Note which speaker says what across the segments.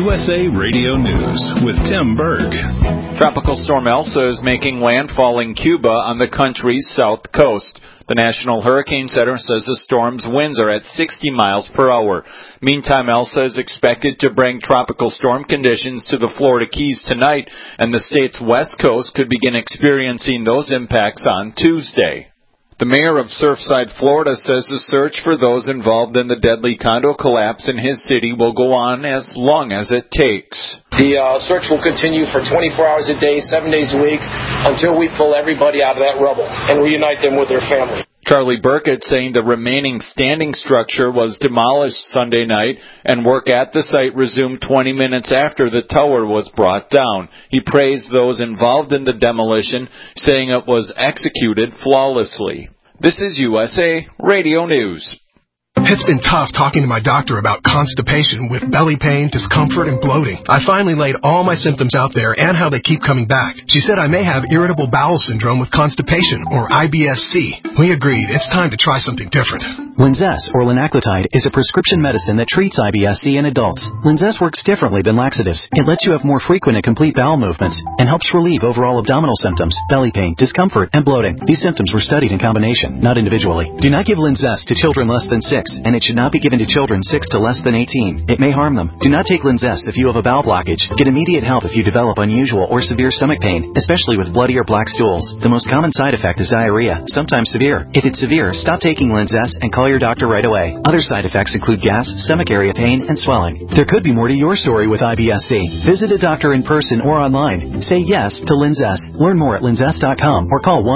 Speaker 1: USA Radio News with Tim Berg.
Speaker 2: Tropical Storm Elsa is making landfall in Cuba on the country's south coast. The National Hurricane Center says the storm's winds are at 60 miles per hour. Meantime, Elsa is expected to bring tropical storm conditions to the Florida Keys tonight, and the state's west coast could begin experiencing those impacts on Tuesday. The mayor of Surfside, Florida, says the search for those involved in the deadly condo collapse in his city will go on as long as it takes.
Speaker 3: The search will continue for 24 hours a day, 7 days a week, until we pull everybody out of that rubble and reunite them with their family.
Speaker 2: Charlie Burkett saying the remaining standing structure was demolished Sunday night and work at the site resumed 20 minutes after the tower was brought down. He praised those involved in the demolition, saying it was executed flawlessly. This is USA Radio News.
Speaker 4: It's been tough talking to my doctor about constipation with belly pain, discomfort, and bloating. I finally laid all my symptoms out there and how they keep coming back. She said I may have irritable bowel syndrome with constipation, or IBS-C. We agreed it's time to try something different.
Speaker 5: Linzess, or linaclotide, is a prescription medicine that treats IBS-C in adults. Linzess works differently than laxatives. It lets you have more frequent and complete bowel movements and helps relieve overall abdominal symptoms, belly pain, discomfort, and bloating. These symptoms were studied in combination, not individually. Do not give Linzess to children less than 6. And it should not be given to children 6 to less than 18. It may harm them. Do not take Linzess if you have a bowel blockage. Get immediate help if you develop unusual or severe stomach pain, especially with bloody or black stools. The most common side effect is diarrhea, sometimes severe. If it's severe, stop taking Linzess and call your doctor right away. Other side effects include gas, stomach area pain, and swelling. There could be more to your story with IBS-C. Visit a doctor in person or online. Say yes to Linzess. Learn more at linzess.com or call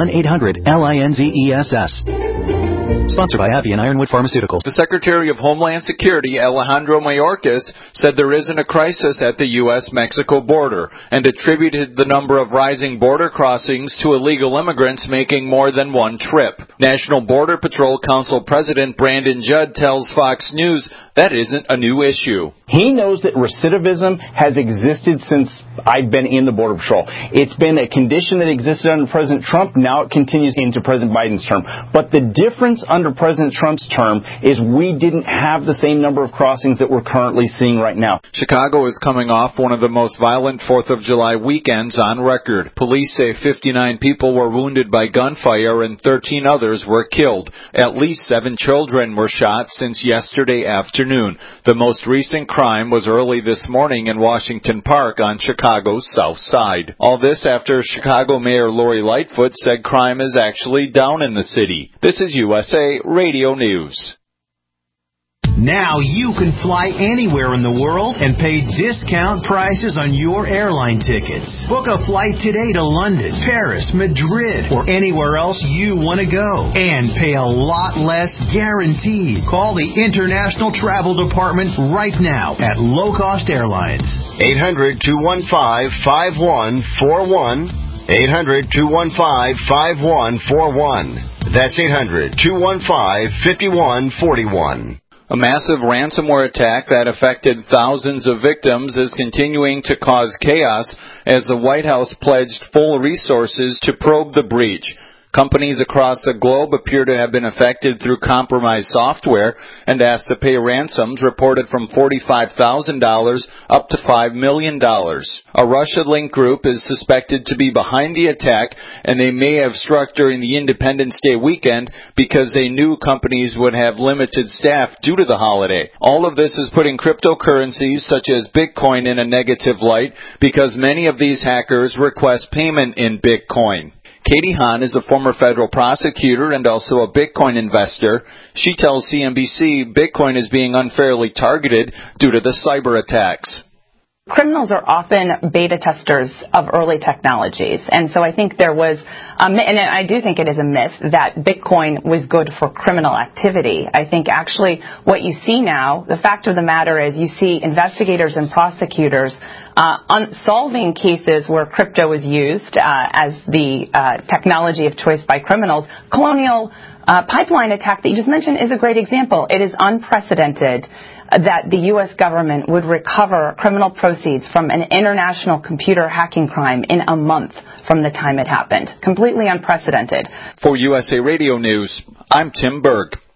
Speaker 5: 1-800-LINZESS. Sponsored by AbbVie and Ironwood Pharmaceuticals.
Speaker 2: The Secretary of Homeland Security, Alejandro Mayorkas, said there isn't a crisis at the U.S.-Mexico border and attributed the number of rising border crossings to illegal immigrants making more than one trip. National Border Patrol Council President Brandon Judd tells Fox News that isn't a new issue.
Speaker 6: He knows that recidivism has existed since I've been in the Border Patrol. It's been a condition that existed under President Trump. Now it continues into President Biden's term. But the difference under President Trump's term is we didn't have the same number of crossings that we're currently seeing right now.
Speaker 2: Chicago is coming off one of the most violent 4th of July weekends on record. Police say 59 people were wounded by gunfire and 13 others were killed. At least 7 children were shot since yesterday afternoon. The most recent crime was early this morning in Washington Park on Chicago's south side. All this after Chicago Mayor Lori Lightfoot said crime is actually down in the city. This is USA Radio News.
Speaker 7: Now you can fly anywhere in the world and pay discount prices on your airline tickets. Book a flight today to London, Paris, Madrid, or anywhere else you want to go. And pay a lot less guaranteed. Call the International Travel Department right now at Low Cost Airlines.
Speaker 8: 800-215-5141. 800-215-5141. That's 800-215-5141.
Speaker 2: A massive ransomware attack that affected thousands of victims is continuing to cause chaos as the White House pledged full resources to probe the breach. Companies across the globe appear to have been affected through compromised software and asked to pay ransoms reported from $45,000 up to $5 million. A Russia-linked group is suspected to be behind the attack, and they may have struck during the Independence Day weekend because they knew companies would have limited staff due to the holiday. All of this is putting cryptocurrencies such as Bitcoin in a negative light because many of these hackers request payment in Bitcoin. Katie Hahn is a former federal prosecutor and also a Bitcoin investor. She tells CNBC Bitcoin is being unfairly targeted due to the cyber attacks.
Speaker 9: Criminals are often beta testers of early technologies. And so I think there was, and I do think it is a myth that Bitcoin was good for criminal activity. I think actually what you see now, the fact of the matter is you see investigators and prosecutors solving cases where crypto is used as the technology of choice by criminals. Colonial Pipeline attack that you just mentioned is a great example. It is unprecedented that the U.S. government would recover criminal proceeds from an international computer hacking crime in a month from the time it happened. Completely unprecedented.
Speaker 2: For USA Radio News, I'm Tim Berg.